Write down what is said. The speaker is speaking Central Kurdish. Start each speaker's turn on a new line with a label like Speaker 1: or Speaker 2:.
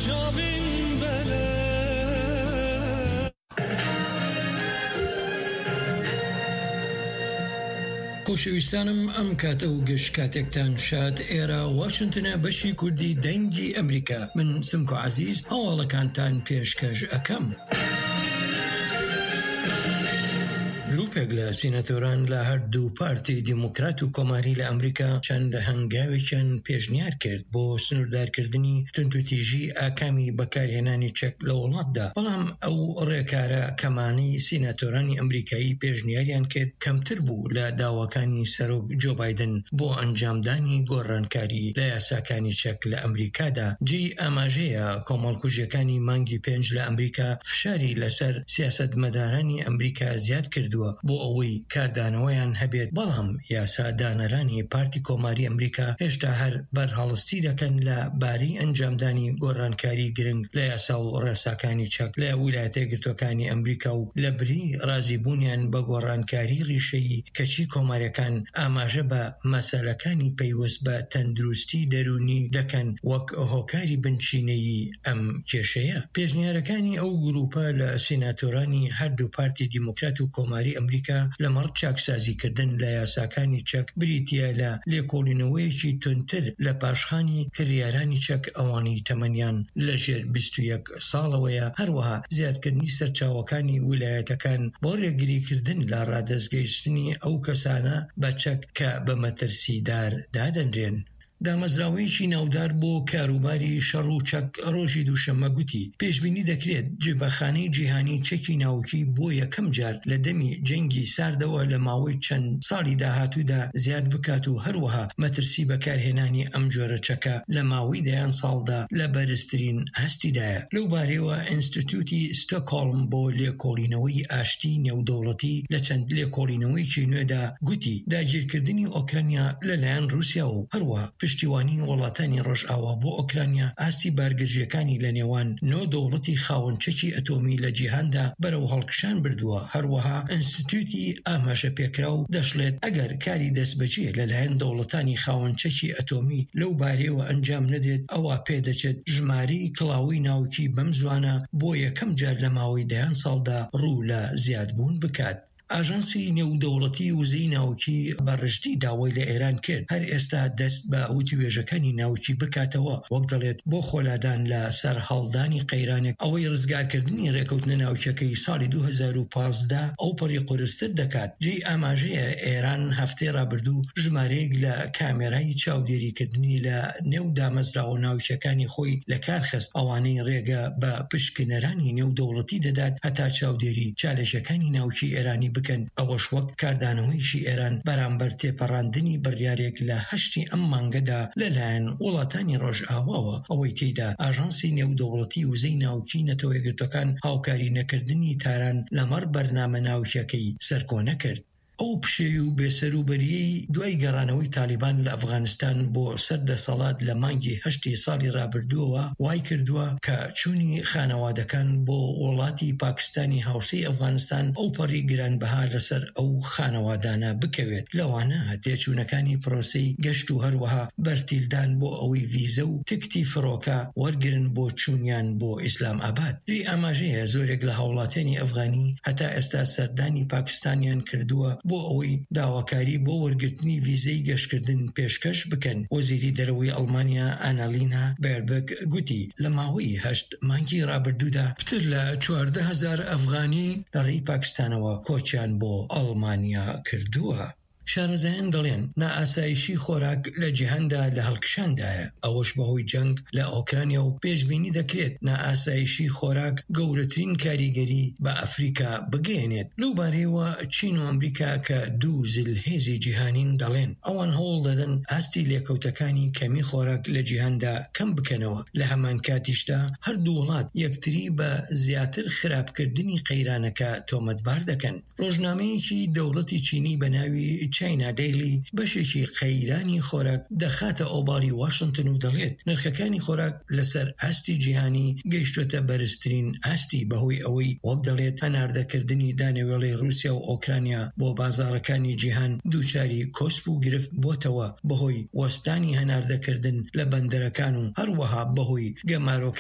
Speaker 1: خۆشەویستانم ئەم کاتە و گەشت کاتێکتان شاد ئێرە واشنتنە بەشی کوردی دەنگی ئەمریکا من سمکۆ عەزیز هەواڵەکانتان پێشکەش ئەکەم. گروپێک لە سینەتۆران لە هەردوو پارتی دیموکرات و کۆماری لە ئەمریکا چەند هەنگاوێکیان پێشنیار کرد بۆ سنووردارکردنی تونتوتیژی ئاکامی بەکارهێنانی چەک لە وڵاتدا، بەڵام ئەو ڕێکارە کەمانەی سینەتۆرانی ئەمریکایی پێشنیاریان کرد کەمتر بوو لە داواکانی سەرۆک جۆ بایدن بۆ ئەنجامدانی گۆڕانکاری لە یاساکانی چەک لە ئەمریکادا. جێی ئاماژەیە کۆمەڵکوژیەکانی مانگی 5 لە ئەمریکا فشاری لەسەر سیاسەتمەدارانی ئەمریکا زیاد کردووە بۆ ئەوەی کاردانەوەیان هەبێت، بەڵام یاسادانەرانی پارتی کۆماری ئەمریکا هێشتا هەر بەرهەڵستی دەکەن لە باری ئەنجامدانی گۆڕانکاری گرنگ لە یاسا و ڕێساکانی چەک لە ویلایەتە یەکگرتووەکانی ئەمریکا و لە بری رازیبوونیان بە گۆڕانکاری ڕیشەی کەچی کۆماریەکان ئاماژە بە مەسەلەکانی پەیوەست بە تەندروستی دەرونی دەکەن وەک هۆکاری بنچینەیی ئەم کێشەیە. پێشنیارەکانی ئەو گروپە لە سیناتۆرانی هەردوو پارتی دیموکرات و کۆماری ئەمریکا لەمەڕ چاکسازیکردن لە یاساکانی چەک بریتیە لە لێکۆڵینەوەیەکی تونتر لە پاشخانی کڕیارانی چەک ئەوانەی تەمەنیان لەژێر 21 ساڵەوەیە، هەروەها زیادکردنی سەرچاوەکانی ویلایەتەکان بۆ ڕێگریکردن لە ڕادەزگەیشتنی ئەو کەسانە بە چەک کە بە مەترسیدار دادەنرێن. دامەزراوەیەکی ناودار بۆ کاروباری شەڕ و چەک ڕۆژی دووشەممە گوتی پێشبینی دەکرێت جێبەخانەی جیهانی چەکی ناوکی بۆ یەکەم جار لە دەمی جەنگی ساردەوە لە ماوەی چەند ساڵی داهاتوودا زیاد بکات و هەروەها مەترسی بەکارهێنانی ئەم جۆرە چەکە لە ماوەی دەیان ساڵدا لە بەرزترین هەستیدایە. لەو بارەوە ئینستیتوتی ستۆکهۆڵم بۆ لێکۆڵینەوەی ئاشتی نێودەوڵەتی لە چەند لێکۆڵینەوەیکی نوێدا گوتی داگیرکردنی ئۆکرانیا لەلایەن رووسیا و هەروەها پشتیوانی وڵاتانی ڕۆژئاوا بۆ ئۆکرانیا ئاستی بارگەرژیەکانی لە نێوان نۆ دەوڵەتی خاوەنچەکی ئەتۆمی لە جیهاندا بەرەو هەڵکشان بردووە. هەروەها ئینستیتوتی ئاماژە پێکراو دەشڵێت ئەگەر کاری دەستبەجێ لەلایەن دەوڵەتانی خاوەنچەکی ئەتۆمی لەو بارەیەوە ئەنجام نەدێت ئەوە پێدەچێت ژمارەی کڵاوی ناوکی بەم زوانە بۆ یەکەم جار لە ماوەی دەیان ساڵدا ڕوو لە زیادبوون بکات. ئاژانسی نێودەوڵەتی وزەی ناوکی بەڕشتی داوای لە ئێران کرد هەر ئێستا دەست بە وتوێژەکانی ناوکی بکاتەوە، وەک دەڵێت بۆ خۆلادان لە سەر هەڵدانی قەیرانێک ئەوەی ڕزگارکردنی ڕێکەوتنە ناوچەکەی ساڵی 2015 ئەو پەڕی قورستر دەکات. جێی ئاماژەیە ئێران هەفتەی ڕابردوو ژمارەیەک لە کامێرای چاودێریکردنی لە نێو دامەزراوە ناوچەکانی خۆی لە کارخست، ئەوانەی ڕێگە بە پشکنەرانی نێودەوڵەتی دەدات هەتا چاودێری چالێژەکانی ناوچی ئێرانی بکەن. ئەوەش وەک کاردانەوەیشی ئێران بەرامبەر تێپەڕاندنی بڕیارێک لە 8 ئەم مانگەدا لەلایەن وڵاتانی ڕۆژئاواوە، ئەوەی تێیدا ئاژانسی نێودەوڵەتی وزەی ناوکی نەتەوە یەکگرتوەکان هاوکاری نەکردنی تاران لەمەڕ بەرنامە ناوچەکەی سەرکۆنە کرد. ئەو پشێوی و بێسەروبەریەی دوای گەڕانەوەی تالیبان لە ئەفغانستان بۆ سەردەسەڵات لە مانگی 8 ساڵی ڕابردووەوە وای کردووە کە چوونی خانەوادەکان بۆ وڵاتی پاکستانی هاوسەی ئەفغانستان ئەو پەڕی گرانبەها لەسەر ئەو خانەوادانە بکەوێت. لەوانە تێچوونەکانی پرۆسەی گەشت و هەروەها بەرتیلدان بۆ ئەوەی ڤیزە و تکتی فڕۆکە وەرگرن بۆ چوونیان بۆ ئیسلام ئاباد. جێی ئاماژەیە زۆرێک لە هاوڵاتیانی ئەفغانی هەتا ئێستا سەردانی پاکستانیان کردووە بۆ ئەوەی داواکاری بۆ وەرگرتنی ڤیزەی گەشتکردن پێشکەش بکەن. وەزیری دەرەوەی ئەڵمانیا ئانالینا بێربەک گوتی لە ماوەی 8 مانگی ڕابردوودا پتر لە 14,000 ئەفغانی لەڕێی پاکستانەوە کۆچیان بۆ ئەڵمانیا کردووە. شارەزایان دەڵێن نائاسایشی خۆراک لە جیهاندا لە هەڵکشاندایە، ئەوەش بەهۆی جەنگ لە ئۆکرانیا و پێشبینی دەکرێت نائاسایشی خۆراک گەورەترین کاریگەری بە ئەفریقا بگەێنێت. لەو بارەیەوە چین و ئەمریکا کە دوو زلهێزی جیهانین دەڵێن ئەوان هەوڵ دەدەن ئاستی لێکەوتەکانی کەمی خۆراک لە جیهاندا کەم بکەنەوە. لە هەمان کاتیشدا هەردوو وڵات یەکتری بە زیاتر خراپکردنی قەیرانەکە تۆمەتبار دەکەن. ڕۆژنامەیەکی دەوڵەتی چینی بە ناوی چاینا دەیلی بەشێکی قەیرانی خۆراک دەخاتە ئۆباڵی واشنتن و دەڵێت نرخەکانی خۆراک لەسەر ئاستی جیهانی گەیشتۆتە بەرزترین ئاستی بەهۆی ئەوەی وەک دەڵێت هەناردەکردنی دانەوێڵی رووسیا و ئۆکرانیا بۆ بازاڕەکانی جیهان دووچاری کۆسپ و گرفت بۆتەوە بەهۆی وەستانی هەناردەکردن لە بەندەرەکان و هەروەها بەهۆی گەمارۆکە